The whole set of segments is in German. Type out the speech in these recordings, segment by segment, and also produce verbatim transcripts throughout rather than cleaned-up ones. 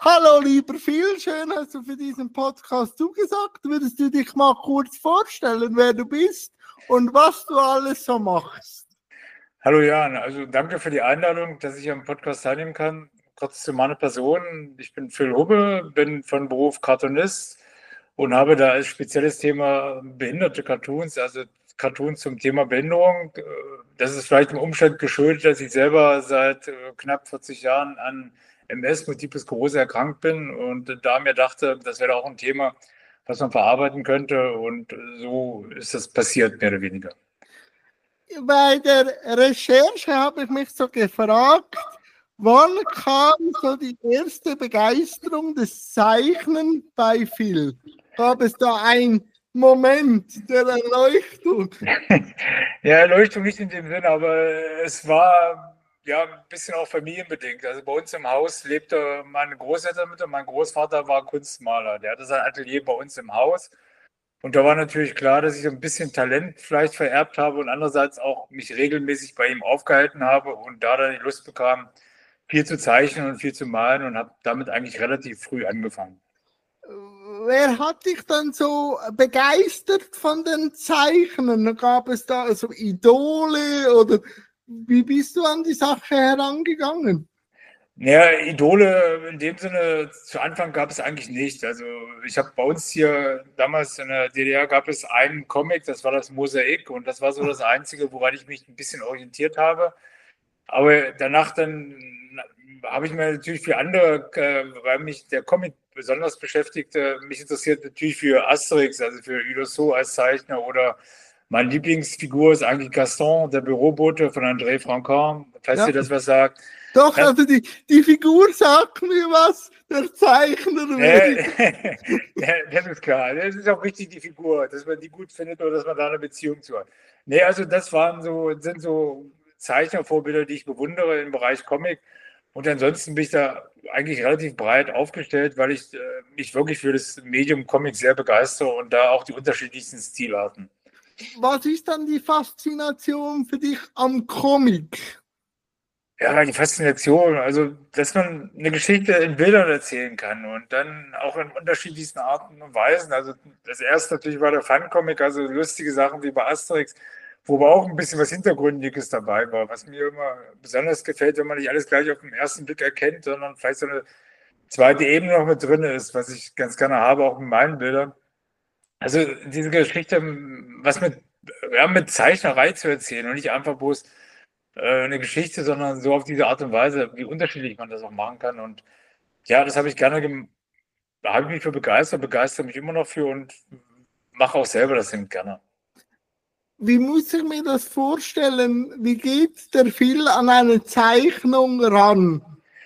Hallo lieber Phil, schön hast du für diesen Podcast zugesagt. Würdest du dich mal kurz vorstellen, wer du bist und was du alles so machst? Hallo Jan, also danke für die Einladung, dass ich am Podcast teilnehmen kann. Kurz zu meiner Person. Ich bin Phil Hubbe, bin von Beruf Cartoonist und habe da als spezielles Thema behinderte Cartoons, also Cartoons zum Thema Behinderung. Das ist vielleicht im Umstand geschuldet, dass ich selber seit knapp vierzig Jahren an M S, Multiple Sklerose, erkrankt bin und da mir dachte, das wäre auch ein Thema, was man verarbeiten könnte, und so ist das passiert, mehr oder weniger. Bei der Recherche habe ich mich so gefragt, wann kam so die erste Begeisterung des Zeichnen bei Phil? Gab es da einen Moment der Erleuchtung? Ja, Erleuchtung nicht in dem Sinne, aber es war ja ein bisschen auch familienbedingt. Also bei uns im Haus lebte meine Großeltern mit und mein Großvater war Kunstmaler. Der hatte sein Atelier bei uns im Haus. Und da war natürlich klar, dass ich ein bisschen Talent vielleicht vererbt habe und andererseits auch mich regelmäßig bei ihm aufgehalten habe und da dann die Lust bekam, viel zu zeichnen und viel zu malen, und habe damit eigentlich relativ früh angefangen. Wer hat dich dann so begeistert von den Zeichnen? Gab es da also Idole oder wie bist du an die Sache herangegangen? Naja, Idole in dem Sinne, zu Anfang gab es eigentlich nicht. Also ich habe bei uns hier, damals in der D D R gab es einen Comic, das war das Mosaik, und das war so das Einzige, woran ich mich ein bisschen orientiert habe. Aber danach dann habe ich mir natürlich für andere, weil mich der Comic besonders beschäftigte, mich interessiert natürlich für Asterix, also für Uderzo als Zeichner, oder meine Lieblingsfigur ist eigentlich Gaston, der Bürobote von André Franquin, falls Ja. ihr das was sagt. Doch, Das, also die, die Figur sagt mir was, der Zeichner. äh, das ist klar. Das ist auch wichtig, die Figur, dass man die gut findet oder dass man da eine Beziehung zu hat. Nee, also das waren so, sind so Zeichnervorbilder, die ich bewundere im Bereich Comic. Und ansonsten bin ich da eigentlich relativ breit aufgestellt, weil ich äh, mich wirklich für das Medium Comic sehr begeistere und da auch die unterschiedlichsten Stilarten. Was ist dann die Faszination für dich am Comic? Ja, die Faszination, also dass man eine Geschichte in Bildern erzählen kann und dann auch in unterschiedlichsten Arten und Weisen. Also das erste natürlich war der Fun-Comic, also lustige Sachen wie bei Asterix, wo aber auch ein bisschen was Hintergründiges dabei war, was mir immer besonders gefällt, wenn man nicht alles gleich auf den ersten Blick erkennt, sondern vielleicht so eine zweite Ebene noch mit drin ist, was ich ganz gerne habe, auch in meinen Bildern. Also diese Geschichte, was mit, ja, mit Zeichnerei zu erzählen und nicht einfach bloß äh, eine Geschichte, sondern so auf diese Art und Weise, wie unterschiedlich man das auch machen kann. Und ja, das habe ich gerne, gem- da habe ich mich für begeistert, begeistere mich immer noch für und mache auch selber das eben gerne. Wie muss ich mir das vorstellen? Wie geht der Phil an eine Zeichnung ran?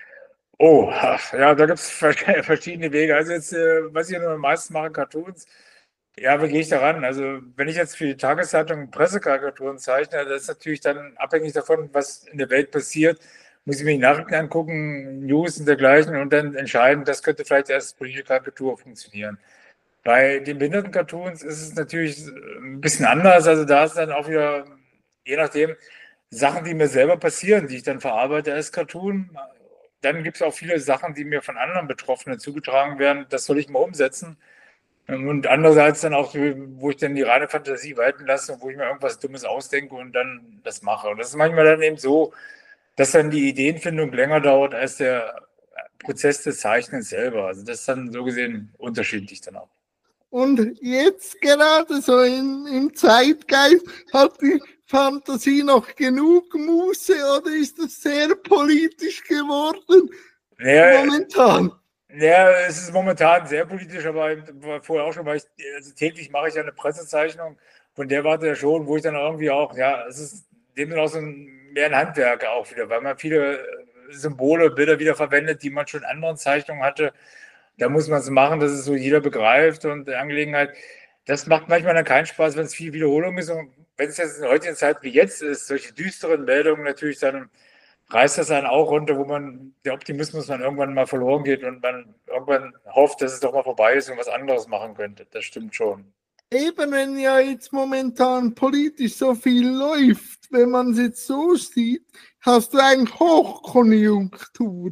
Oh, ach, ja, da gibt es verschiedene Wege. Also jetzt, äh, was ich am meisten mache, Cartoons. Ja, wie gehe ich daran? Also wenn ich jetzt für die Tageszeitung Pressekarikaturen zeichne, das ist natürlich dann abhängig davon, was in der Welt passiert, muss ich mir die Nachrichten angucken, News und dergleichen, und dann entscheiden, das könnte vielleicht als politische Karikatur funktionieren. Bei den Behinderten-Cartoons ist es natürlich ein bisschen anders. Also da ist dann auch wieder, je nachdem, Sachen, die mir selber passieren, die ich dann verarbeite als Cartoon. Dann gibt es auch viele Sachen, die mir von anderen Betroffenen zugetragen werden. Das soll ich mal umsetzen. Und andererseits dann auch, wo ich dann die reine Fantasie walten lasse und wo ich mir irgendwas Dummes ausdenke und dann das mache. Und das ist manchmal dann eben so, dass dann die Ideenfindung länger dauert als der Prozess des Zeichnens selber. Also das ist dann so gesehen unterschiedlich dann auch. Und jetzt gerade so in, im Zeitgeist hat die Fantasie noch genug Muße oder ist es sehr politisch geworden Ja, momentan? Ja, es ist momentan sehr politisch, aber vorher auch schon, weil ich, also täglich mache ich ja eine Pressezeichnung, von der warte ja schon, wo ich dann irgendwie auch, ja, es ist dem auch so ein, mehr ein Handwerk auch wieder, weil man viele Symbole, Bilder wieder verwendet, die man schon in anderen Zeichnungen hatte. Da muss man es machen, dass es so jeder begreift, und die Angelegenheit, das macht manchmal dann keinen Spaß, wenn es viel Wiederholung ist, und wenn es jetzt in der heutigen Zeit wie jetzt ist, solche düsteren Meldungen natürlich dann reißt das einen auch runter, wo man der Optimismus dann irgendwann mal verloren geht und man irgendwann hofft, dass es doch mal vorbei ist und was anderes machen könnte. Das stimmt schon. Eben, wenn ja jetzt momentan politisch so viel läuft, wenn man es jetzt so sieht, hast du eigentlich Hochkonjunktur.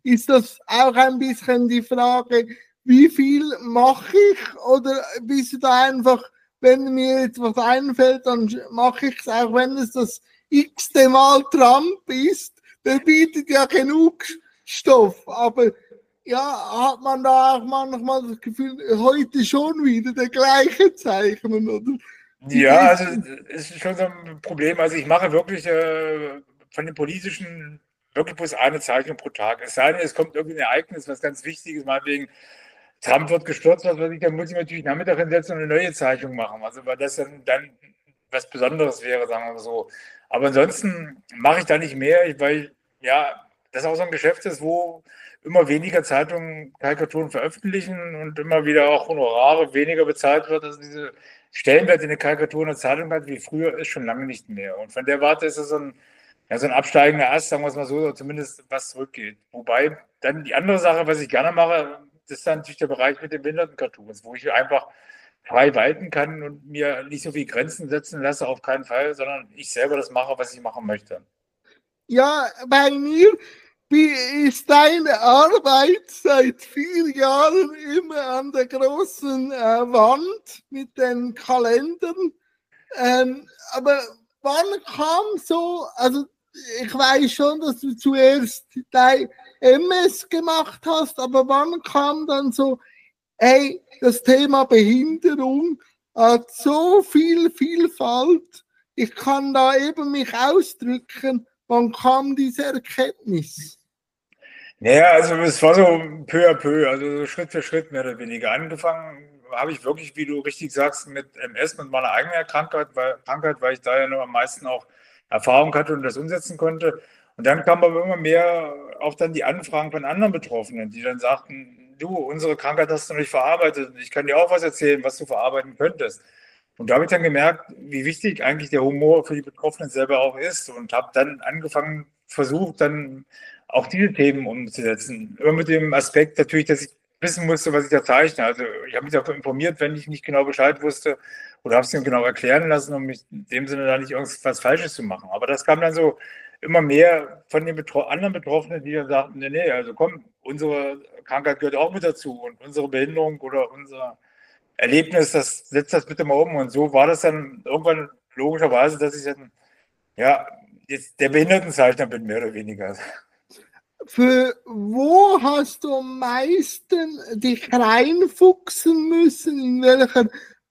ist das auch ein bisschen die Frage, wie viel mache ich? Oder bist du da einfach, wenn mir etwas einfällt, dann mache ich es, auch wenn es das x-te Mal Trump ist, der bietet ja genug Stoff, aber ja, hat man da auch manchmal das Gefühl, heute schon wieder der gleiche Zeichnen, oder? Ja, also es ist schon so ein Problem. Also ich mache wirklich äh, von den politischen wirklich bloß eine Zeichnung pro Tag. Es sei denn, es kommt irgendein Ereignis, was ganz wichtig ist, meinetwegen Trump wird gestürzt, was weiß ich, dann muss ich natürlich Nachmittag hinsetzen und eine neue Zeichnung machen. Also weil das dann, dann was Besonderes wäre, sagen wir mal so. Aber ansonsten mache ich da nicht mehr, weil ja, das auch so ein Geschäft ist, wo immer weniger Zeitungen Karikaturen veröffentlichen und immer wieder auch Honorare weniger bezahlt wird. Also diese Stellenwert in der Karikatur in der Zeitung hat wie früher ist schon lange nicht mehr. Und von der Warte ist es so ein, ja, so ein absteigender Ast, sagen wir es mal so, oder zumindest was zurückgeht. Wobei dann die andere Sache, was ich gerne mache, das ist dann natürlich der Bereich mit den Behinderten-Cartoons, wo ich einfach frei walten kann und mir nicht so viele Grenzen setzen lasse, auf keinen Fall, sondern ich selber das mache, was ich machen möchte. Ja, bei mir ist deine Arbeit seit vier Jahren immer an der großen äh, Wand mit den Kalendern. Ähm, aber wann kam so, also ich weiß schon, dass du zuerst dein M S gemacht hast, aber wann kam dann so, hey, das Thema Behinderung hat so viel Vielfalt, ich kann da eben mich ausdrücken. Wann kam diese Erkenntnis? Naja, also es war so peu à peu, also so Schritt für Schritt mehr oder weniger. Angefangen habe ich wirklich, wie du richtig sagst, mit M S, mit meiner eigenen Krankheit, weil, Krankheit, weil ich da ja nur am meisten auch Erfahrung hatte und das umsetzen konnte. Und dann kamen aber immer mehr auch dann die Anfragen von anderen Betroffenen, die dann sagten, du, unsere Krankheit hast du nicht verarbeitet, ich kann dir auch was erzählen, was du verarbeiten könntest. Und da habe ich dann gemerkt, wie wichtig eigentlich der Humor für die Betroffenen selber auch ist und habe dann angefangen, versucht, dann auch diese Themen umzusetzen. Immer mit dem Aspekt natürlich, dass ich wissen musste, was ich da zeichne. Also ich habe mich dafür informiert, wenn ich nicht genau Bescheid wusste oder habe es mir genau erklären lassen, um mich in dem Sinne da nicht irgendwas Falsches zu machen. Aber das kam dann so immer mehr von den Betro- anderen Betroffenen, die dann sagten, nee, nee, also komm, unsere Krankheit gehört auch mit dazu und unsere Behinderung oder unser Erlebnis, das setzt das bitte mal um. Und so war das dann irgendwann logischerweise, dass ich dann, ja, jetzt der Behindertenzeichner bin, mehr oder weniger. Für wo hast du am meisten dich reinfuchsen müssen? In welcher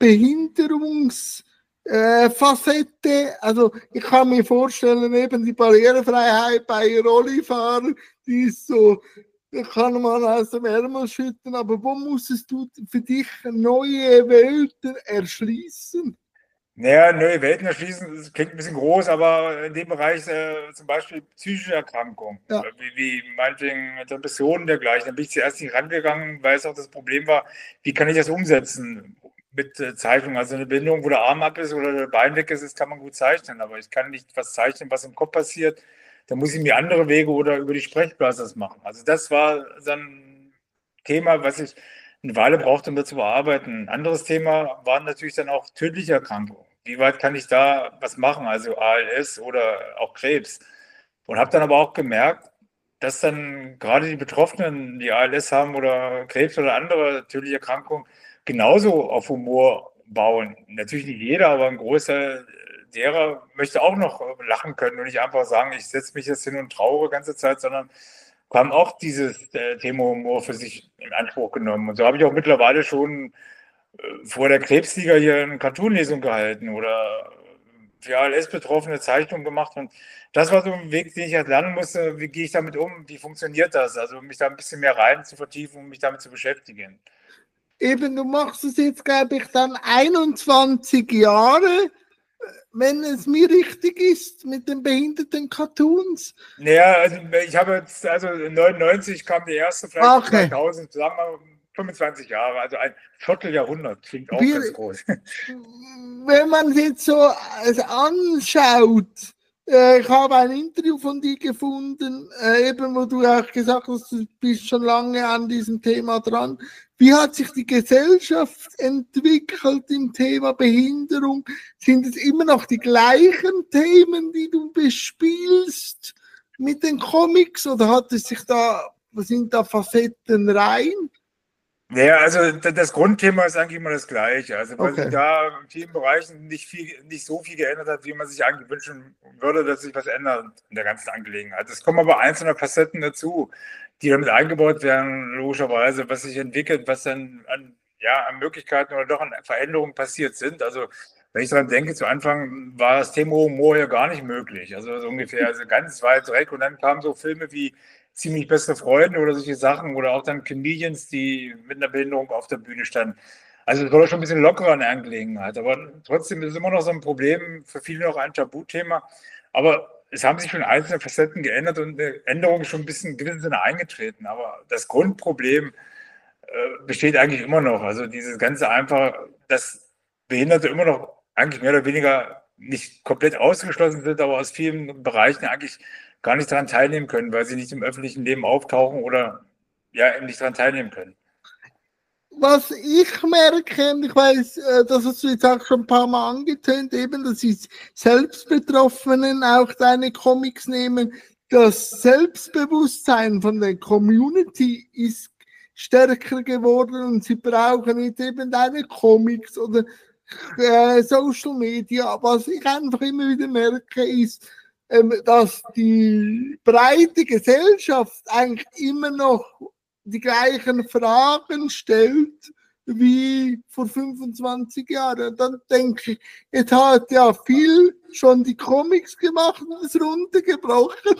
Behinderungsfacette? Äh, also ich kann mir vorstellen, eben die Barrierefreiheit bei Rollifahrern, die ist so, da kann man aus dem Ärmel schütten, aber wo musstest du für dich neue Welten erschließen? Naja, neue Welten erschließen, das klingt ein bisschen groß, aber in dem Bereich äh, zum Beispiel psychische Erkrankungen, Ja. wie, wie meinetwegen Depressionen dergleichen, da bin ich zuerst nicht rangegangen, weil es auch das Problem war, wie kann ich das umsetzen mit äh, Zeichnung? Also eine Behinderung, wo der Arm ab ist oder der Bein weg ist, das kann man gut zeichnen, aber ich kann nicht was zeichnen, was im Kopf passiert. Da muss ich mir andere Wege oder über die Sprechblase das machen. Also das war dann ein Thema, was ich eine Weile brauchte, um das zu bearbeiten. Ein anderes Thema waren natürlich dann auch tödliche Erkrankungen. Wie weit kann ich da was machen, also A L S oder auch Krebs? Und habe dann aber auch gemerkt, dass dann gerade die Betroffenen, die A L S haben oder Krebs oder andere tödliche Erkrankungen, genauso auf Humor bauen. Natürlich nicht jeder, aber ein Großteil derer möchte auch noch lachen können und nicht einfach sagen, ich setze mich jetzt hin und traure die ganze Zeit, sondern haben auch dieses äh, Thema Humor für sich in Anspruch genommen. Und so habe ich auch mittlerweile schon äh, vor der Krebsliga hier eine Cartoon-Lesung gehalten oder für A L S-Betroffene Zeichnungen gemacht. Und das war so ein Weg, den ich halt lernen musste, wie gehe ich damit um, wie funktioniert das? Also mich da ein bisschen mehr rein zu vertiefen und mich damit zu beschäftigen. Eben, du machst es jetzt, glaube ich, dann einundzwanzig Jahre, wenn es mir richtig ist, mit den behinderten Cartoons. Naja, also ich habe jetzt, also neunundneunzig kam die erste, vielleicht Okay. zweitausend, sagen wir fünfundzwanzig Jahre, also ein Vierteljahrhundert, klingt auch Wir, ganz groß. Wenn man es jetzt so anschaut, äh, ich habe ein Interview von dir gefunden, äh, eben wo du auch gesagt hast, du bist schon lange an diesem Thema dran. Wie hat sich die Gesellschaft entwickelt im Thema Behinderung? Sind es immer noch die gleichen Themen, die du bespielst mit den Comics, oder hat es sich da sind da Facetten rein? Ja, also das Grundthema ist eigentlich immer das Gleiche. Also weil Okay. sich da in vielen Bereichen nicht viel, nicht so viel geändert hat, wie man sich eigentlich wünschen würde, dass sich was ändert in der ganzen Angelegenheit. Es kommen aber einzelne Facetten dazu, die damit eingebaut werden, logischerweise, was sich entwickelt, was dann an, ja, an Möglichkeiten oder doch an Veränderungen passiert sind. Also wenn ich daran denke, zu Anfang war das Thema Humor ja gar nicht möglich. Also so ungefähr, also ganz weit weg. Und dann kamen so Filme wie Ziemlich beste Freunde oder solche Sachen oder auch dann Comedians, die mit einer Behinderung auf der Bühne standen. Also es war doch schon ein bisschen lockerer eine Angelegenheit, aber trotzdem ist es immer noch so ein Problem, für viele noch ein Tabuthema. Aber es haben sich schon einzelne Facetten geändert und eine Änderung ist schon ein bisschen in gewissem Sinne eingetreten. Aber das Grundproblem äh, besteht eigentlich immer noch. Also dieses ganze einfach, dass Behinderte immer noch eigentlich mehr oder weniger nicht komplett ausgeschlossen sind, aber aus vielen Bereichen eigentlich gar nicht daran teilnehmen können, weil sie nicht im öffentlichen Leben auftauchen oder ja eben nicht daran teilnehmen können. Was ich merke, und ich weiß, äh, das hast du jetzt auch schon ein paar Mal angetönt, eben, dass die Selbstbetroffenen auch deine Comics nehmen. Das Selbstbewusstsein von der Community ist stärker geworden und sie brauchen nicht eben deine Comics oder äh, Social Media. Was ich einfach immer wieder merke, ist, ähm, dass die breite Gesellschaft eigentlich immer noch die gleichen Fragen stellt wie vor fünfundzwanzig Jahren. Und dann denke ich, jetzt hat ja viel schon die Comics gemacht und es runtergebrochen.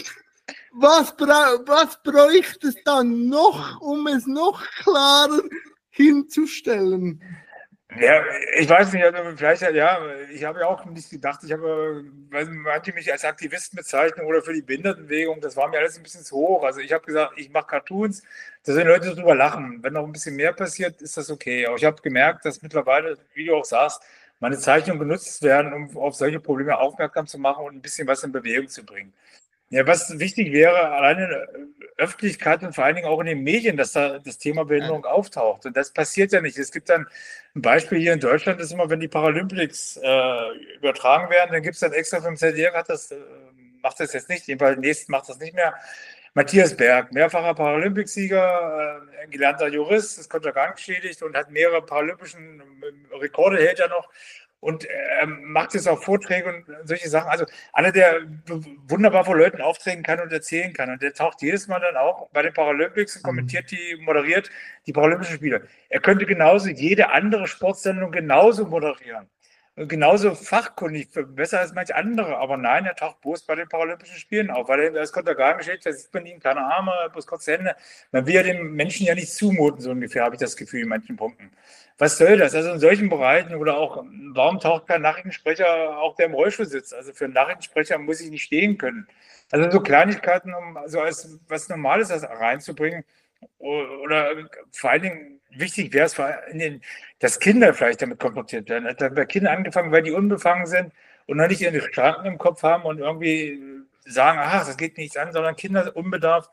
Was, bra- was bräuchte es dann noch, um es noch klarer hinzustellen? Ja, ich weiß nicht, also vielleicht, ja, ich habe ja auch nicht gedacht, ich habe, weil manche mich als Aktivisten bezeichnen oder für die Behindertenbewegung, das war mir alles ein bisschen zu hoch. Also ich habe gesagt, ich mache Cartoons, da sollen Leute drüber lachen. Wenn noch ein bisschen mehr passiert, ist das okay. Aber ich habe gemerkt, dass mittlerweile, wie du auch sagst, meine Zeichnungen genutzt werden, um auf solche Probleme aufmerksam zu machen und ein bisschen was in Bewegung zu bringen. Ja, was wichtig wäre, alleine in der Öffentlichkeit und vor allen Dingen auch in den Medien, dass da das Thema Behinderung auftaucht. Und das passiert ja nicht. Es gibt dann ein Beispiel hier in Deutschland, ist immer, wenn die Paralympics äh, übertragen werden, dann gibt es dann extra für den Z D F, hat das, äh, macht das jetzt nicht, jedenfalls nächsten macht das nicht mehr. Matthias Berg, mehrfacher Paralympicsieger, äh, gelernter Jurist, ist kontergangeschädigt und hat mehrere paralympischen Rekorde, hält er noch. Und er macht jetzt auch Vorträge und solche Sachen. Also einer, der wunderbar vor Leuten auftreten kann und erzählen kann. Und der taucht jedes Mal dann auch bei den Paralympics und kommentiert die, moderiert die Paralympischen Spiele. Er könnte genauso jede andere Sportsendung genauso moderieren. Und genauso fachkundig, besser als manche andere. Aber nein, er taucht bloß bei den Paralympischen Spielen auf, weil er als Kontergan steht, da sieht man ihn, keine Arme, bloß kurze Hände. Man will ja den Menschen ja nicht zumuten, so ungefähr, habe ich das Gefühl in manchen Punkten. Was soll das? Also in solchen Bereichen oder auch, warum taucht kein Nachrichtensprecher, auch der im Rollstuhl sitzt? Also für einen Nachrichtensprecher muss ich nicht stehen können. Also so Kleinigkeiten, um so als was Normales das reinzubringen. Oder vor allen Dingen wichtig wäre es, vor allen Dingen, dass Kinder vielleicht damit konfrontiert werden. Also bei Kindern angefangen, weil die unbefangen sind und noch nicht ihre Schranken im Kopf haben und irgendwie sagen, ach, das geht nichts an, sondern Kinder unbedarft.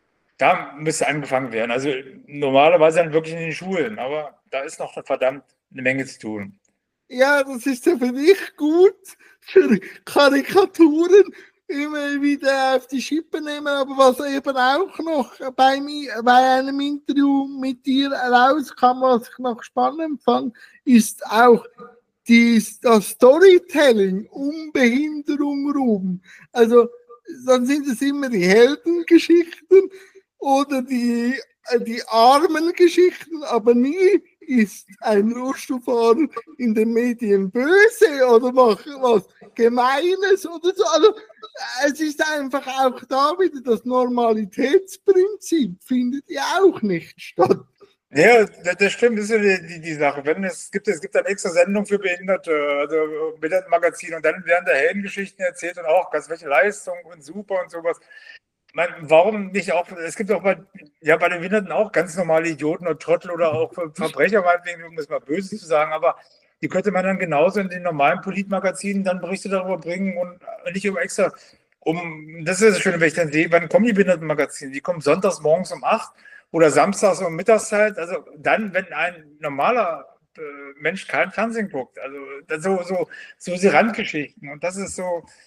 Da müsste angefangen werden. Also normalerweise dann wirklich in den Schulen, aber da ist noch verdammt eine Menge zu tun. Ja, das ist ja für dich gut, für Karikaturen immer wieder auf die Schippe nehmen, aber was eben auch noch bei mir, bei einem Interview mit dir rauskam, was ich noch spannend fand, ist auch die, das Storytelling um Behinderung rum. Also dann sind es immer die Heldengeschichten oder die, die armen Geschichten, aber nie ist ein Rollstuhlfahrer in den Medien böse oder macht was Gemeines oder so. Also es ist einfach auch da wieder das Normalitätsprinzip, findet ja auch nicht statt. Ja, das stimmt, das ist ja die, die, die Sache. Wenn es gibt, es gibt eine extra Sendung für Behinderte, also Behindertenmagazin, und dann werden da Heldengeschichten erzählt und auch ganz welche Leistung und super und sowas. Man, warum nicht auch, es gibt auch bei, ja, bei den Behinderten auch ganz normale Idioten und Trottel oder auch Verbrecher, meinetwegen, um das mal böse zu sagen, aber die könnte man dann genauso in den normalen Politmagazinen dann Berichte darüber bringen und nicht über extra, um, das ist das Schöne, wenn ich dann sehe, wann kommen die Behindertenmagazine? Die kommen sonntags morgens um acht oder samstags um Mittagszeit, also dann, wenn ein normaler äh, Mensch kein Fernsehen guckt, also so, so, so die Randgeschichten und das ist so,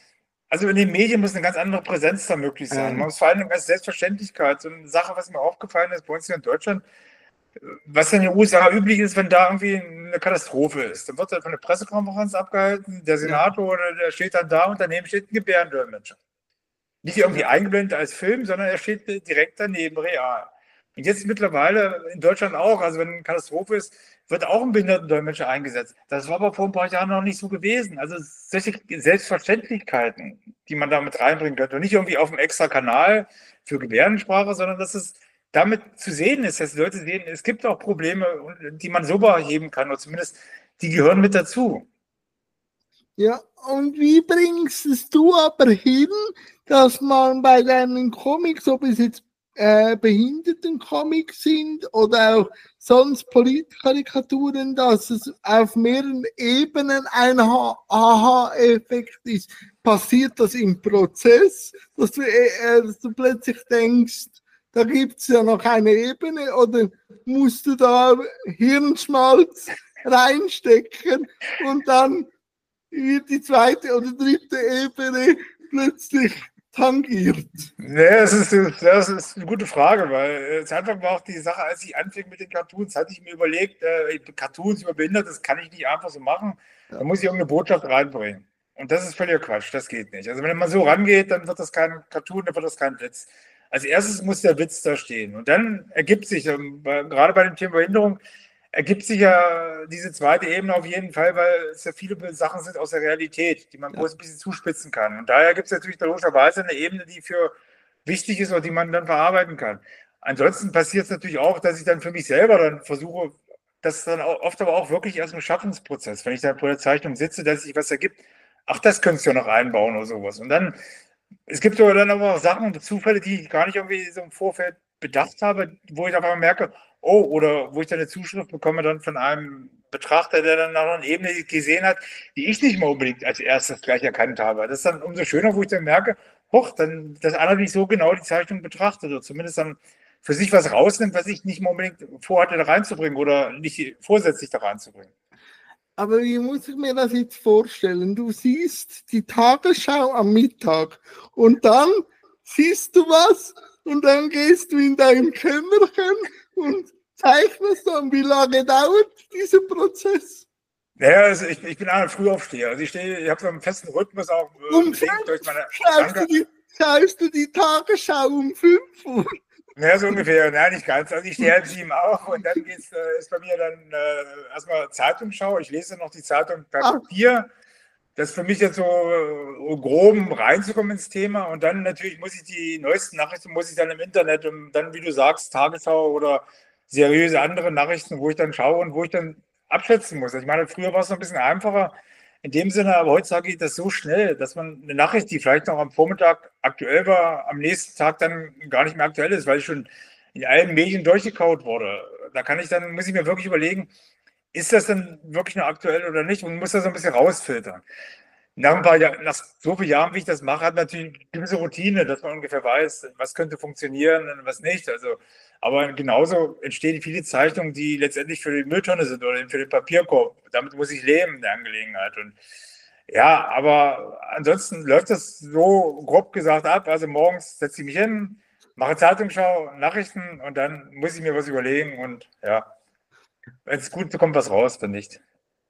Also in den Medien muss eine ganz andere Präsenz da möglich sein. Man Ähm, muss vor allem als Selbstverständlichkeit, so eine Sache, was mir aufgefallen ist bei uns hier in Deutschland, was in den U S A üblich ist, wenn da irgendwie eine Katastrophe ist, dann wird da eine Pressekonferenz abgehalten, der ja, Senator oder der steht dann da und daneben steht ein Gebärdendolmetscher. Nicht irgendwie ja, eingeblendet als Film, sondern er steht direkt daneben, real. Und jetzt mittlerweile in Deutschland auch, also wenn eine Katastrophe ist, wird auch ein Behindertendolmetscher eingesetzt. Das war aber vor ein paar Jahren noch nicht so gewesen. Also solche Selbstverständlichkeiten, die man damit reinbringen könnte. Und nicht irgendwie auf einem extra Kanal für Gebärdensprache, sondern dass es damit zu sehen ist, dass die Leute sehen, es gibt auch Probleme, die man so beheben kann, oder zumindest die gehören mit dazu. ja. Und wie bringst es du aber hin, dass man bei deinen Comics, ob es jetzt äh, Behindertencomics sind oder auch sonst Politkarikaturen, dass es auf mehreren Ebenen ein Aha-Effekt ist? Passiert das im Prozess, dass du, äh, dass du plötzlich denkst, da gibt es ja noch eine Ebene, oder musst du da Hirnschmalz reinstecken und dann wird die zweite oder dritte Ebene plötzlich tangiert? Nee, das ist, das ist eine gute Frage, weil es einfach war auch die Sache, als ich anfing mit den Cartoons, hatte ich mir überlegt, äh, Cartoons über Behinderte, das kann ich nicht einfach so machen, da muss ich irgendeine Botschaft reinbringen. Und das ist völliger Quatsch, das geht nicht. Also wenn man so rangeht, dann wird das kein Cartoon, dann wird das kein Witz. Als erstes muss der Witz da stehen. Und dann ergibt sich, ähm, bei, gerade bei dem Thema Behinderung, ergibt sich ja diese zweite Ebene auf jeden Fall, weil es ja viele Sachen sind aus der Realität, die man bloß ein bisschen zuspitzen kann. Und daher gibt es natürlich logischerweise eine Ebene, die für wichtig ist oder die man dann verarbeiten kann. Ansonsten passiert es natürlich auch, dass ich dann für mich selber dann versuche, das ist dann auch, oft aber auch wirklich erst im Schaffensprozess, wenn ich dann vor der Zeichnung sitze, dass sich was ergibt, ach, das könntest du ja noch einbauen oder sowas. Und dann, es gibt aber dann aber auch Sachen und Zufälle, die ich gar nicht irgendwie so im Vorfeld bedacht habe, wo ich auf einmal merke, oh, oder wo ich dann eine Zuschrift bekomme dann von einem Betrachter, der dann noch eine Ebene gesehen hat, die ich nicht mal unbedingt als erstes gleich erkannt habe. Das ist dann umso schöner, wo ich dann merke, hoch, dann das andere nicht so genau die Zeichnung betrachtet oder zumindest dann für sich was rausnimmt, was ich nicht mal unbedingt vorhatte, da reinzubringen oder nicht vorsätzlich da reinzubringen. Aber wie muss ich mir das jetzt vorstellen? Du siehst die Tagesschau am Mittag und dann siehst du was und dann gehst du in dein Kämmerchen und zeichnest dann. Wie lange dauert dieser Prozess? Naja, also ich, ich bin ein Frühaufsteher. Also ich stehe, ich habe so einen festen Rhythmus auch äh, Um bedingt durch meine schaust du, die, schaust du die Tagesschau um fünf Uhr? Ja, so ungefähr. Nein, nicht ganz. Also ich stehe halb sieben auch und dann geht's, äh, ist bei mir dann äh, erstmal Zeitungsschau. Ich lese noch die Zeitung per Ah, Papier. Das ist für mich jetzt so äh, grob reinzukommen ins Thema. Und dann natürlich muss ich die neuesten Nachrichten, muss ich dann im Internet, und dann, wie du sagst, Tagesschau oder seriöse andere Nachrichten, wo ich dann schaue und wo ich dann abschätzen muss. Also ich meine, früher war es noch ein bisschen einfacher. In dem Sinne, aber heutzutage geht das so schnell, dass man eine Nachricht, die vielleicht noch am Vormittag aktuell war, am nächsten Tag dann gar nicht mehr aktuell ist, weil ich schon in allen Medien durchgekaut wurde. Da kann ich dann, muss ich mir wirklich überlegen, ist das denn wirklich noch aktuell oder nicht, und muss das so ein bisschen rausfiltern. Nach ein paar Jahren, nach so vielen Jahren, wie ich das mache, hat natürlich eine gewisse Routine, dass man ungefähr weiß, was könnte funktionieren und was nicht. Also, aber genauso entstehen viele Zeichnungen, die letztendlich für die Mülltonne sind oder für den Papierkorb. Damit muss ich leben in der Angelegenheit. Und ja, aber ansonsten läuft das so grob gesagt ab. Also morgens setze ich mich hin, mache Zeitungsschau, Nachrichten und dann muss ich mir was überlegen und ja, wenn es gut kommt, was raus, dann nicht.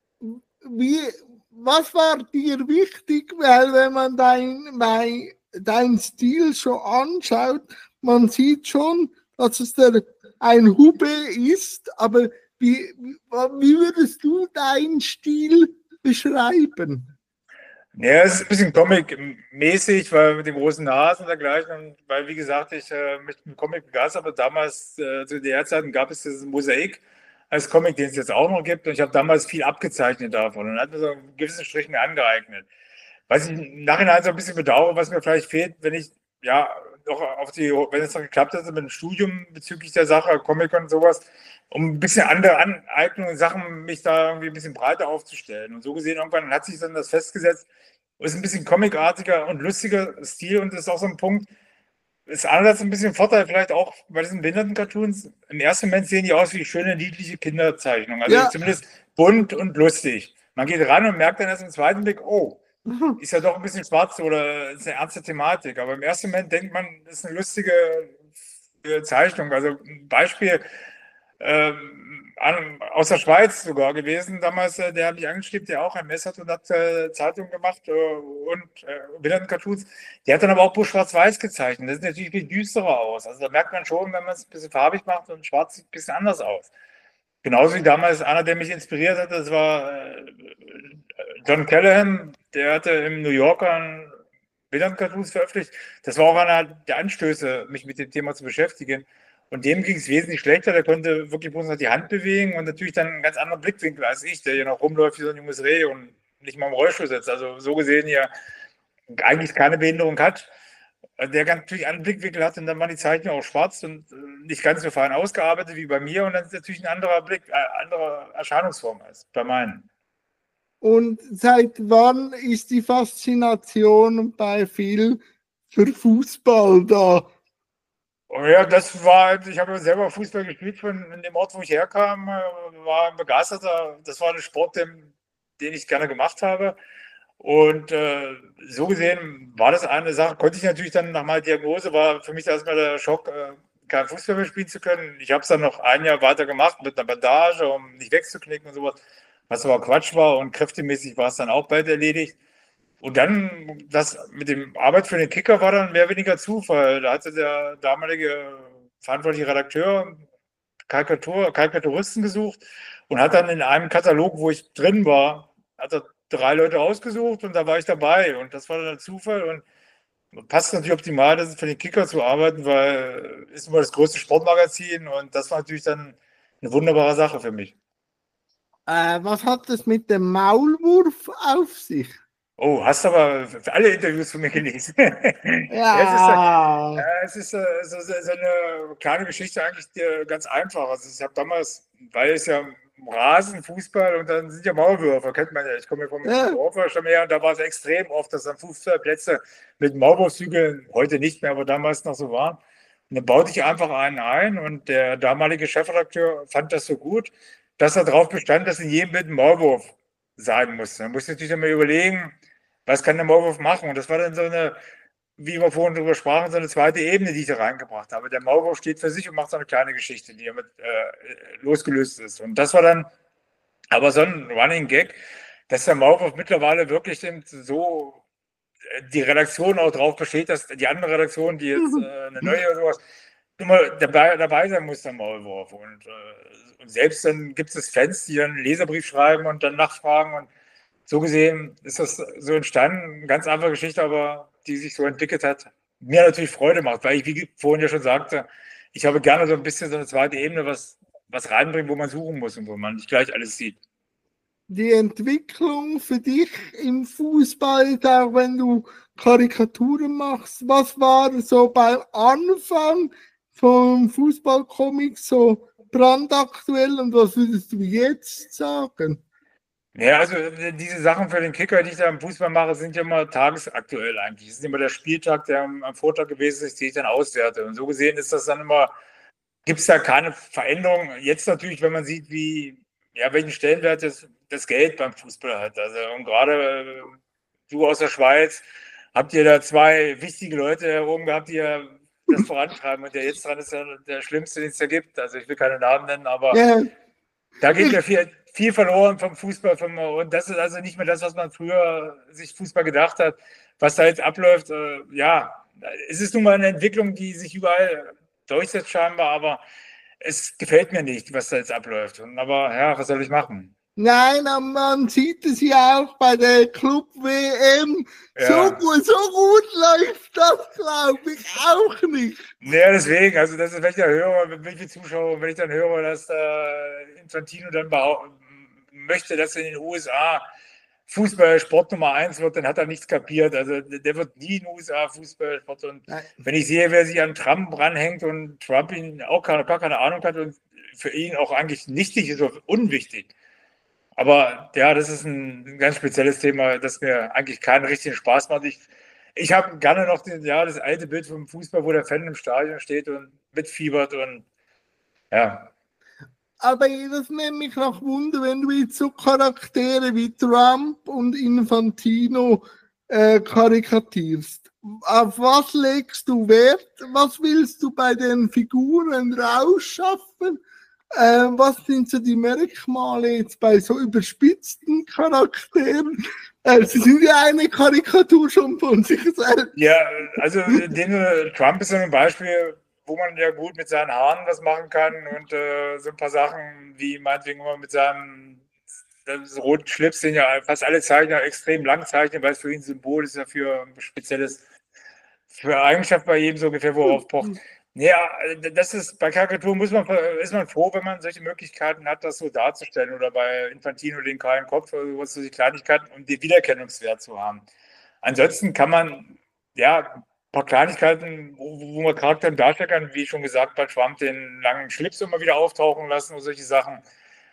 wie, was war dir wichtig? Weil wenn man dein, mein, dein Stil schon anschaut, man sieht schon, dass es der, ein Hube ist, aber wie, wie würdest du deinen Stil beschreiben? Ja, es ist ein bisschen Comic-mäßig, weil mit den großen Nasen und dergleichen, und weil, wie gesagt, ich äh, mich mit Comic begeistert habe. Damals, äh, zu der Zeiten, gab es dieses Mosaik als Comic, den es jetzt auch noch gibt. Und ich habe damals viel abgezeichnet davon und hat mir so einen gewissen Strich mir angeeignet. Was ich im Nachhinein so ein bisschen bedauere, was mir vielleicht fehlt, wenn ich, ja, doch auf die, wenn es noch geklappt hätte mit dem Studium bezüglich der Sache, Comic und sowas, um ein bisschen andere Aneignungen und Sachen, mich da irgendwie ein bisschen breiter aufzustellen. Und so gesehen, irgendwann hat sich dann das festgesetzt, ist ein bisschen comicartiger und lustiger Stil, und das ist auch so ein Punkt, ist einerseits ein bisschen Vorteil vielleicht auch bei diesen Behinderten-Cartoons. Im ersten Moment sehen die aus wie schöne, niedliche Kinderzeichnungen. Also Ja, zumindest bunt und lustig. Man geht ran und merkt dann erst im zweiten Blick, oh, ist ja doch ein bisschen schwarz oder ist eine ernste Thematik. Aber im ersten Moment denkt man, das ist eine lustige äh, Zeichnung. Also ein Beispiel ähm, an, aus der Schweiz sogar gewesen. Damals, äh, der hat mich angeschrieben, der auch ein Messer hat und hat äh, Zeitungen gemacht äh, und äh, Villain-Cartoons. Der hat dann aber auch bloß schwarz-weiß gezeichnet. Das sieht natürlich viel düsterer aus. Also da merkt man schon, wenn man es ein bisschen farbig macht und schwarz sieht ein bisschen anders aus. Genauso wie damals einer, der mich inspiriert hat, das war äh, John Callahan, der hatte im New Yorker einen Villain-Cartoons veröffentlicht. Das war auch einer der Anstöße, mich mit dem Thema zu beschäftigen. Und dem ging es wesentlich schlechter. Der konnte wirklich bloß noch die Hand bewegen und natürlich dann einen ganz anderen Blickwinkel als ich, der hier noch rumläuft wie so ein junges Reh und nicht mal im Rollstuhl sitzt. Also so gesehen hier eigentlich keine Behinderung hat, der ganz natürlich einen Blickwinkel hat und dann waren die Zeichnungen auch schwarz und nicht ganz so fein ausgearbeitet wie bei mir und dann ist natürlich ein anderer Blick, äh, andere Erscheinungsform als bei meinen. Und seit wann ist die Faszination bei Phil für Fußball da? Oh ja, das war, ich habe selber Fußball gespielt von in dem Ort, wo ich herkam, war ein begeisterter, das war ein Sport, den, den ich gerne gemacht habe. Und äh, so gesehen war das eine Sache, konnte ich natürlich dann nach meiner Diagnose, war für mich erstmal der Schock, äh, kein Fußball mehr spielen zu können. Ich habe es dann noch ein Jahr weiter gemacht mit einer Bandage, um nicht wegzuknicken und sowas, was aber Quatsch war und kräftemäßig war es dann auch bald erledigt. Und dann, das mit dem Arbeit für den Kicker war dann mehr oder weniger Zufall. Da hatte der damalige verantwortliche Redakteur Karikatur, Karikaturisten gesucht und hat dann in einem Katalog, wo ich drin war, hat er drei Leute ausgesucht und da war ich dabei. Und das war dann ein Zufall und passt natürlich optimal, das ist für den Kicker zu arbeiten, weil ist immer das größte Sportmagazin und das war natürlich dann eine wunderbare Sache für mich. Äh, was hat es mit dem Maulwurf auf sich? Oh, hast aber für alle Interviews von mir gelesen. Ja, es ist, Ja. äh, es ist äh, so, so, so eine kleine Geschichte eigentlich die, ganz einfach. Also ich habe damals, weil es ja Rasenfußball und dann sind ja Maulwürfe, kennt man ja. Ich komme ja vom Ja. Dorf schon her und da war es extrem oft, dass dann Fußballplätze mit Maulwurfshügeln, heute nicht mehr, aber damals noch so waren. Und dann baute ich einfach einen ein und der damalige Chefredakteur fand das so gut, dass er darauf bestand, dass in jedem Bild ein Maulwurf sein muss. Dann musste ich natürlich dann mal überlegen, was kann der Maulwurf machen? Und das war dann so eine, wie wir vorhin darüber sprachen, so eine zweite Ebene, die ich da reingebracht habe. Der Maulwurf steht für sich und macht so eine kleine Geschichte, die damit äh, losgelöst ist. Und das war dann aber so ein Running Gag, dass der Maulwurf mittlerweile wirklich so die Redaktion auch drauf besteht, dass die andere Redaktion, die jetzt äh, eine neue oder sowas, immer dabei, dabei sein muss, der Maulwurf. Und, äh, und selbst dann gibt es Fans, die dann einen Leserbrief schreiben und dann nachfragen. Und so gesehen ist das so entstanden, eine ganz einfache Geschichte, aber die sich so entwickelt hat, mir natürlich Freude macht, weil ich, wie vorhin ja schon sagte, ich habe gerne so ein bisschen so eine zweite Ebene, was, was reinbringt, wo man suchen muss und wo man nicht gleich alles sieht. Die Entwicklung für dich im Fußball, auch wenn du Karikaturen machst, was war so beim Anfang vom Fußballcomic so brandaktuell und was würdest du jetzt sagen? Ja, also diese Sachen für den Kicker, die ich da im Fußball mache, sind ja immer tagesaktuell eigentlich. Es ist immer der Spieltag, der am, am Vortag gewesen ist, den ich dann auswerte. Und so gesehen ist das dann immer, gibt es da keine Veränderung. Jetzt natürlich, wenn man sieht, wie, ja, welchen Stellenwert das, das Geld beim Fußball hat. Also und gerade äh, du aus der Schweiz, habt ihr da zwei wichtige Leute herum gehabt, die ja das vorantreiben. Und der jetzt dran ist ja der Schlimmste, den es da gibt. Also ich will keine Namen nennen, aber Ja, da geht ja viel, viel verloren vom Fußball. Vom, und das ist also nicht mehr das, was man früher sich Fußball gedacht hat. Was da jetzt abläuft, äh, ja, es ist nun mal eine Entwicklung, die sich überall durchsetzt scheinbar, aber es gefällt mir nicht, was da jetzt abläuft. Und, aber ja, was soll ich machen? nein, aber man sieht es ja auch bei der Club-W M. So Ja. gut, so gut läuft das, glaube ich, auch nicht. Ja, deswegen, also das ist, wenn ich da höre, wenn ich Zuschauer, wenn ich dann höre, dass äh, Infantino dann möchte, dass in den U S A Fußball Sport Nummer eins wird, dann hat er nichts kapiert. Also der wird nie in den U S A Fußball Sport. Und Nein. wenn ich sehe, wer sich an Trump ranhängt und Trump ihn auch keine, gar keine Ahnung hat und für ihn auch eigentlich nichtig ist oder unwichtig. Aber ja, das ist ein, ein ganz spezielles Thema, das mir eigentlich keinen richtigen Spaß macht. Ich, ich habe gerne noch den, ja, das alte Bild vom Fußball, wo der Fan im Stadion steht und mitfiebert und ja. aber das nimmt mich noch Wunder, wenn du jetzt so Charaktere wie Trump und Infantino äh, karikatierst. Auf was legst du Wert? Was willst du bei den Figuren rausschaffen? Äh, was sind so die Merkmale jetzt bei so überspitzten Charakteren? Äh, sie sind ja eine Karikatur schon von sich selbst. Ja, also den, Trump ist so ein Beispiel, wo man ja gut mit seinen Haaren was machen kann und äh, so ein paar Sachen wie meinetwegen immer mit seinem so roten Schlips, den ja fast alle Zeichner extrem lang zeichnen, weil es für ihn ein Symbol ist, ja für ein spezielles, für Eigenschaft bei jedem so ungefähr, worauf pocht. Ja, das ist, bei Karikaturen muss man, ist man froh, wenn man solche Möglichkeiten hat, das so darzustellen oder bei Infantino den kahlen Kopf oder sowas, so die Kleinigkeiten, um den Wiedererkennungswert zu haben. Ansonsten kann man, ja, ein paar Kleinigkeiten, wo, wo man Charakter darstellen kann, wie schon gesagt, bei Trump den langen Schlips immer wieder auftauchen lassen und solche Sachen.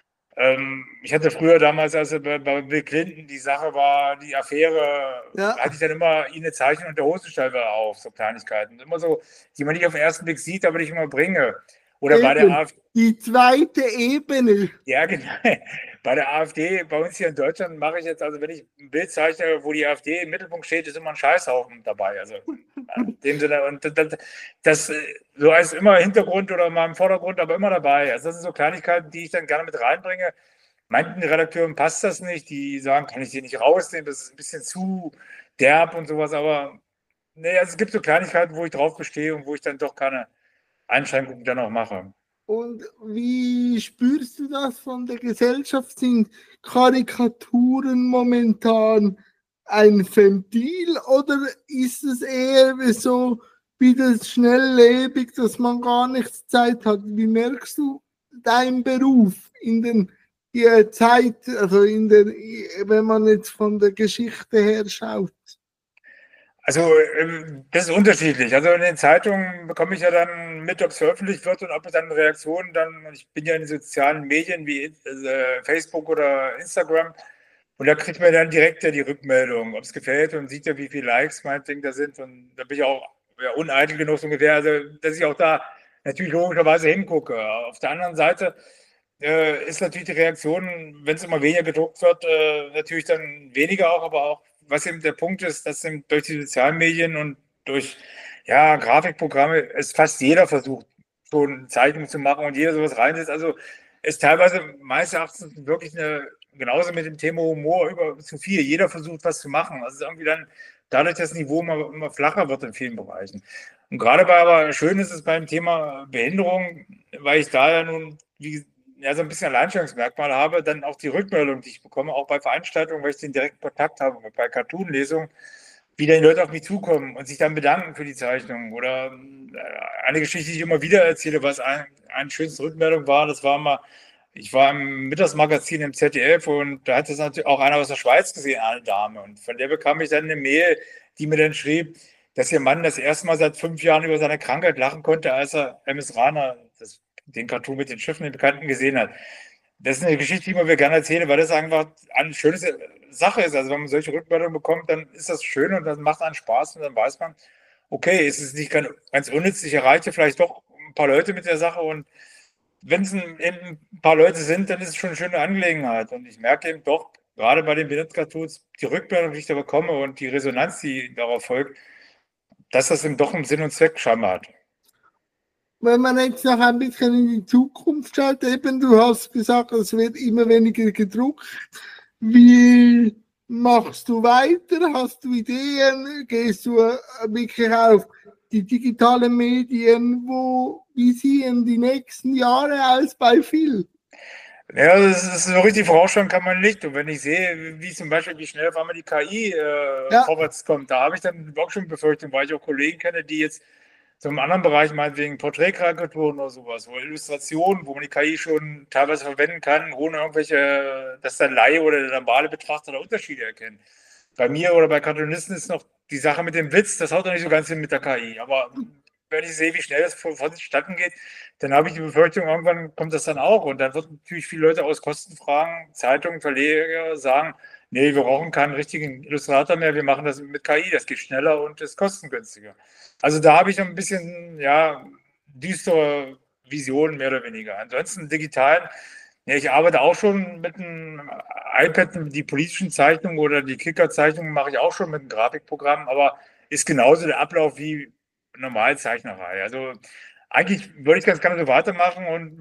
Ähm, ich hatte früher damals, also bei, bei Bill Clinton, die Sache war, die Affäre, Ja. hatte ich dann immer ihn eine Zeichnung und der Hosenstall auf, so Kleinigkeiten. Immer so, die man nicht auf den ersten Blick sieht, aber nicht immer bringe. Oder bei der Eben, AfD. die zweite Ebene. Ja, genau. Bei der AfD, bei uns hier in Deutschland, mache ich jetzt, also wenn ich ein Bild zeichne, wo die AfD im Mittelpunkt steht, ist immer ein Scheißhaufen dabei. Also in dem Sinne, und das, das so als immer Hintergrund oder mal im Vordergrund, aber immer dabei. Also das sind so Kleinigkeiten, die ich dann gerne mit reinbringe. Manchen Redakteuren passt das nicht, die sagen, kann ich die nicht rausnehmen, das ist ein bisschen zu derb und sowas, aber nee, also es gibt so Kleinigkeiten, wo ich drauf bestehe und wo ich dann doch keine Einschränkungen dann auch mache. Und wie spürst du das von der Gesellschaft? Sind Karikaturen momentan ein Ventil oder ist es eher so wieder schnelllebig, dass man gar nichts Zeit hat? Wie merkst du deinen Beruf in den die Zeit, also in der, wenn man jetzt von der Geschichte her schaut? Also das ist unterschiedlich. Also in den Zeitungen bekomme ich ja dann mit, ob es veröffentlicht wird und ob es dann Reaktionen dann, ich bin ja in den sozialen Medien wie äh, Facebook oder Instagram und da kriegt man dann direkt ja die Rückmeldung, ob es gefällt und sieht ja, wie viele Likes meinetwegen da sind und da bin ich auch ja, uneitel genug so ungefähr, also dass ich auch da natürlich logischerweise hingucke. Auf der anderen Seite äh, ist natürlich die Reaktion, wenn es immer weniger gedruckt wird, äh, natürlich dann weniger auch, aber auch was eben der Punkt ist, dass eben durch die sozialen Medien und durch ja, Grafikprogramme es fast jeder versucht, schon Zeichnungen zu machen und jeder sowas reinsetzt. Also ist teilweise meines Erachtens wirklich eine, genauso mit dem Thema Humor über zu viel. Jeder versucht, was zu machen. Also irgendwie dann dadurch das Niveau immer, immer flacher wird in vielen Bereichen. Und gerade bei aber schön ist es beim Thema Behinderung, weil ich da ja nun, wie ja, so ein bisschen Alleinstellungsmerkmal habe, dann auch die Rückmeldung, die ich bekomme, auch bei Veranstaltungen, weil ich den direkten Kontakt habe, bei Cartoon-Lesungen, wie dann die Leute auf mich zukommen und sich dann bedanken für die Zeichnung. Oder eine Geschichte, die ich immer wieder erzähle, was ein, eine schönste Rückmeldung war, das war mal, ich war im Mittagsmagazin im Z D F und da hat das natürlich auch einer aus der Schweiz gesehen, eine Dame. Und von der bekam ich dann eine Mail, die mir dann schrieb, dass ihr Mann das erste Mal seit fünf Jahren über seine Krankheit lachen konnte, als er M S Rana, das den Cartoon mit den Schiffen, den Bekannten, gesehen hat. Das ist eine Geschichte, die ich mir gerne erzähle, weil das einfach eine schöne Sache ist. Also wenn man solche Rückmeldungen bekommt, dann ist das schön und das macht einen Spaß und dann weiß man, okay, es ist nicht ganz, ganz unnütz, ich erreiche vielleicht doch ein paar Leute mit der Sache und wenn es ein, ein paar Leute sind, dann ist es schon eine schöne Angelegenheit. Und ich merke eben doch, gerade bei den Behindertencartoons, die Rückmeldung, die ich da bekomme und die Resonanz, die darauf folgt, dass das eben doch einen Sinn und Zweck scheinbar hat. Wenn man jetzt noch ein bisschen in die Zukunft schaut, eben du hast gesagt, es wird immer weniger gedruckt. Wie machst du weiter? Hast du Ideen? Gehst du wirklich auf die digitalen Medien? Wo, wie sehen die nächsten Jahre aus bei Phil? Ja, das ist so richtig vorausschauen kann man nicht. Und wenn ich sehe, wie zum Beispiel, wie schnell auf einmal die K I äh, Ja. vorwärts kommt, da habe ich dann auch schon Befürchtungen, weil ich auch Kollegen kenne, die jetzt so im anderen Bereich, meinetwegen Porträtkarikaturen oder sowas, oder Illustrationen, wo man die K I schon teilweise verwenden kann, ohne irgendwelche, dass der Laie oder der normale Betrachter da Unterschiede erkennt. Bei mir oder bei Cartoonisten ist noch die Sache mit dem Witz, das haut noch nicht so ganz hin mit der K I. Aber wenn ich sehe, wie schnell das vonstatten geht, dann habe ich die Befürchtung, irgendwann kommt das dann auch. Und dann wird natürlich viele Leute aus Kostenfragen, Zeitungen, Verleger sagen, nee, wir brauchen keinen richtigen Illustrator mehr, wir machen das mit K I, das geht schneller und ist kostengünstiger. Also da habe ich ein bisschen, ja, düstere Vision mehr oder weniger. Ansonsten digital, ja, ich arbeite auch schon mit einem iPad, die politischen Zeichnungen oder die Kicker-Zeichnungen mache ich auch schon mit einem Grafikprogramm, aber ist genauso der Ablauf wie Normalzeichnerei. Also eigentlich würde ich ganz gerne so weitermachen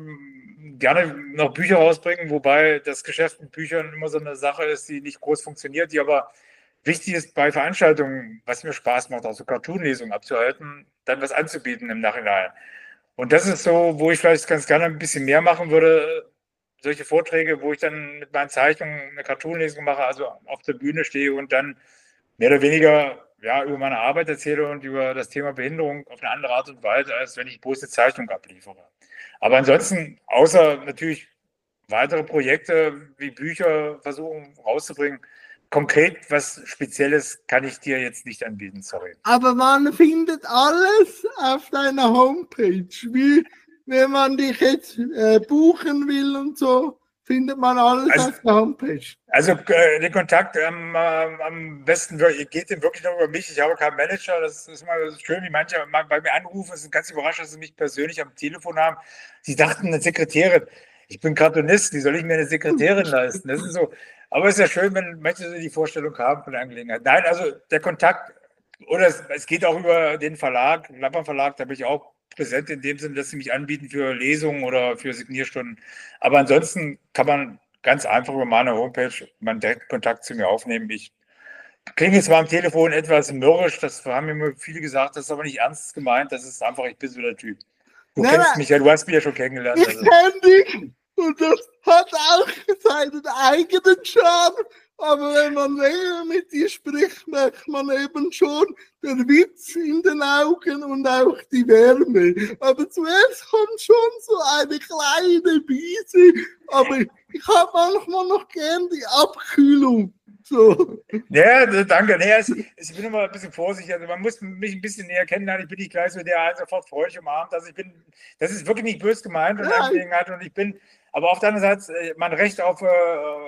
und gerne noch Bücher rausbringen, wobei das Geschäft mit Büchern immer so eine Sache ist, die nicht groß funktioniert, die aber wichtig ist bei Veranstaltungen, was mir Spaß macht, also Cartoon-Lesungen abzuhalten, dann was anzubieten im Nachhinein. Und das ist so, wo ich vielleicht ganz gerne ein bisschen mehr machen würde, solche Vorträge, wo ich dann mit meinen Zeichnungen eine Cartoon-Lesung mache, also auf der Bühne stehe und dann mehr oder weniger ja, über meine Arbeit erzähle und über das Thema Behinderung auf eine andere Art und Weise, als wenn ich bloß eine Zeichnung abliefere. Aber ansonsten, außer natürlich weitere Projekte wie Bücher versuchen rauszubringen, konkret was Spezielles kann ich dir jetzt nicht anbieten, sorry. Aber man findet alles auf deiner Homepage. Wie wenn man dich jetzt äh, buchen will und so, findet man alles also, auf der Homepage. Also äh, den Kontakt ähm, äh, am besten geht den wirklich nur über mich. Ich habe keinen Manager. Das ist mal schön, wie manche bei mir anrufen. Es sind ganz überrascht, dass sie mich persönlich am Telefon haben. Sie dachten, eine Sekretärin. Ich bin Cartoonist, wie soll ich mir eine Sekretärin leisten? Das ist so. Aber es ist ja schön, wenn Menschen die Vorstellung haben von der Angelegenheit. Nein, also der Kontakt, oder es, es geht auch über den Verlag, Lappern Verlag, da bin ich auch präsent in dem Sinne, dass sie mich anbieten für Lesungen oder für Signierstunden. Aber ansonsten kann man ganz einfach über meine Homepage meinen direkten Kontakt zu mir aufnehmen. Ich klinge zwar am Telefon etwas mürrisch, das haben mir viele gesagt, das ist aber nicht ernst gemeint, das ist einfach, ich bin so der Typ. Du nein, kennst nein. mich ja, du hast mich ja schon kennengelernt. Ich also. kenne dich und das hat auch seinen eigenen Charme. Aber wenn man länger mit dir spricht, merkt man eben schon den Witz in den Augen und auch die Wärme. Aber zuerst kommt schon so eine kleine Biese, aber ich habe manchmal noch gern die Abkühlung. So. Ja, danke. Nee, es, ich bin immer ein bisschen vorsichtig. Also man muss mich ein bisschen näher kennenlernen. Ich bin nicht gleich so der halt sofort freudig umarmt. Also ich bin, das ist wirklich nicht böse gemeint und Angelegenheit. Und ich bin, aber auf der anderen Seite, mein Recht auf, äh,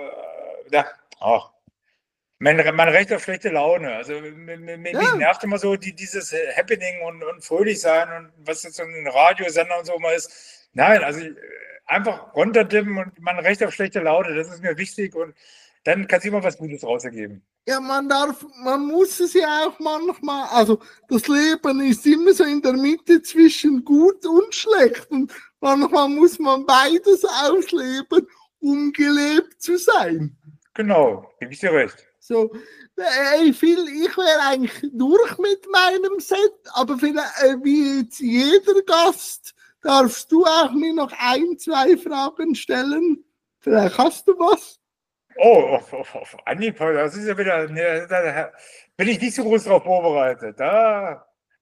ja, ach, mein, mein Recht auf schlechte Laune. Also mich ja. nervt immer so die, dieses Happening und, und fröhlich sein und was jetzt so ein Radiosender und so immer ist. Nein, also einfach runterdimmen und mein Recht auf schlechte Laune, das ist mir wichtig und dann kann sich immer was Gutes raus ergeben. Ja, man darf, man muss es ja auch manchmal, also das Leben ist immer so in der Mitte zwischen gut und schlecht und manchmal muss man beides ausleben, um gelebt zu sein. Genau, gebe ich dir recht. So, ey, Phil, ich wäre eigentlich durch mit meinem Set, aber vielleicht, äh, wie jetzt jeder Gast, darfst du auch mir noch ein, zwei Fragen stellen? Vielleicht hast du was? Oh, auf, auf, auf Anhieb, das ist ja wieder, ne, da bin ich nicht so groß drauf vorbereitet. Da.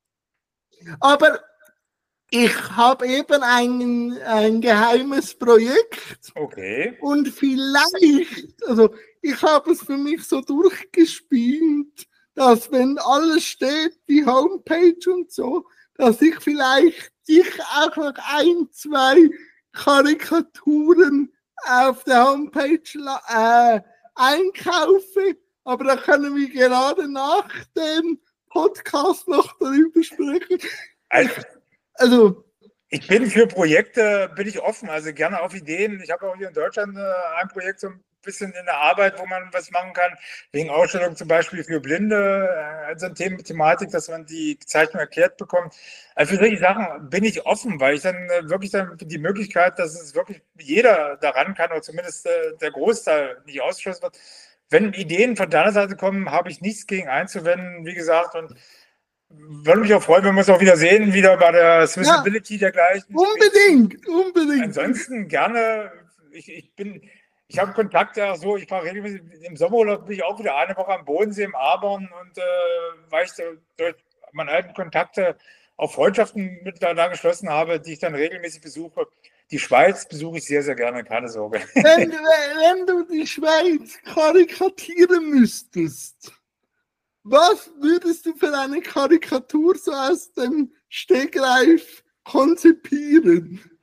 Aber ich habe eben ein, ein geheimes Projekt. Okay. Und vielleicht, also ich habe es für mich so durchgespielt, dass wenn alles steht, die Homepage und so, dass ich vielleicht dich auch noch ein, zwei Karikaturen auf der Homepage äh, einkaufe, aber da können wir gerade nach dem Podcast noch darüber sprechen. Also, also ich bin für Projekte, bin ich offen, also gerne auf Ideen. Ich habe auch hier in Deutschland äh, ein Projekt so ein bisschen in der Arbeit, wo man was machen kann, wegen Ausstellungen zum Beispiel für Blinde, also eine Thema, Thematik, dass man die Zeichnung erklärt bekommt. Also für solche Sachen bin ich offen, weil ich dann äh, wirklich dann die Möglichkeit, dass es wirklich jeder daran kann, oder zumindest äh, der Großteil nicht ausgeschlossen wird. Wenn Ideen von deiner Seite kommen, habe ich nichts gegen einzuwenden, wie gesagt, und würde mich auch freuen, wenn wir uns auch wieder sehen, wieder bei der Swissability ja, dergleichen. Unbedingt, unbedingt. Ansonsten gerne, ich, ich bin, ich habe Kontakte auch so, ich fahre regelmäßig, im Sommerurlaub bin ich auch wieder eine Woche am Bodensee im Abern und äh, weil ich durch meine alten Kontakte auch Freundschaften mit da geschlossen habe, die ich dann regelmäßig besuche. Die Schweiz besuche ich sehr, sehr gerne, keine Sorge. Wenn, wenn du die Schweiz karikatieren müsstest, was würdest du für eine Karikatur so aus dem Stegreif konzipieren?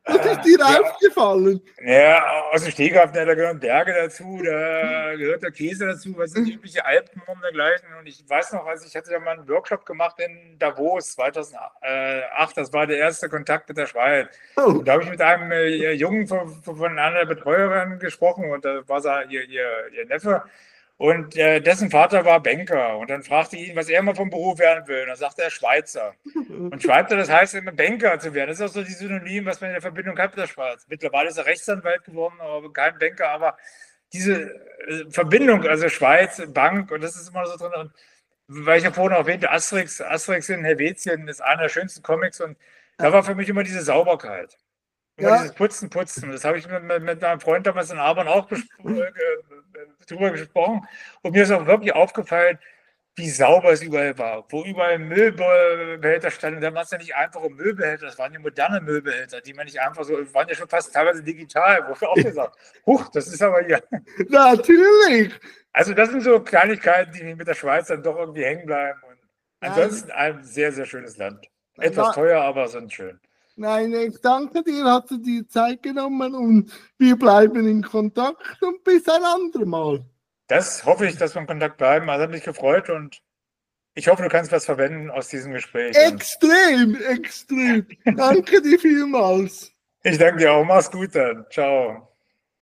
Was ist dir Ja, aufgefallen? ja, aus dem Stegreif, ne, da gehören Berge dazu, da gehört der Käse dazu, was sind die übliche Alpen und dergleichen. Und ich weiß noch, als ich hatte ja mal einen Workshop gemacht in Davos zweitausendacht, das war der erste Kontakt mit der Schweiz. Oh, Und da habe ich mit einem äh, Jungen von, von einer Betreuerin gesprochen und da war sie ihr, ihr, ihr Neffe. Und äh, dessen Vater war Banker. Und dann fragte ich ihn, was er immer vom Beruf werden will. Und dann sagte er Schweizer. Und Schweizer, das heißt immer Banker zu werden. Das ist auch so die Synonym, was man in der Verbindung hat mit der Schweiz. Mittlerweile ist er Rechtsanwalt geworden, aber kein Banker. Aber diese äh, Verbindung, also Schweiz, Bank, und das ist immer so drin. Und weil ich ja vorhin auch erwähnte, Asterix, Asterix in Helvetien ist einer der schönsten Comics. Und da war für mich immer diese Sauberkeit. Immer ja, dieses Putzen, Putzen. Das habe ich mit, mit, mit meinem Freund damals in Arbon auch gespro äh, drüber gesprochen. Und mir ist auch wirklich aufgefallen, wie sauber es überall war. Wo überall Müllbehälter standen. Da waren es ja nicht einfache Müllbehälter, das waren ja moderne Müllbehälter, die man nicht einfach so, waren ja schon fast teilweise digital. Wo ich auch gesagt, huch, das ist aber hier. natürlich. Also das sind so Kleinigkeiten, die mit der Schweiz dann doch irgendwie hängen bleiben. Und ansonsten ein sehr, sehr schönes Land. Etwas teuer, aber sonst schön. Nein, ich danke dir, hast du dir Zeit genommen und wir bleiben in Kontakt und bis ein andermal. Das hoffe ich, dass wir in Kontakt bleiben. Also hat mich gefreut und ich hoffe, du kannst was verwenden aus diesem Gespräch. Extrem, extrem. Danke dir vielmals. Ich danke dir auch. Mach's gut dann. Ciao.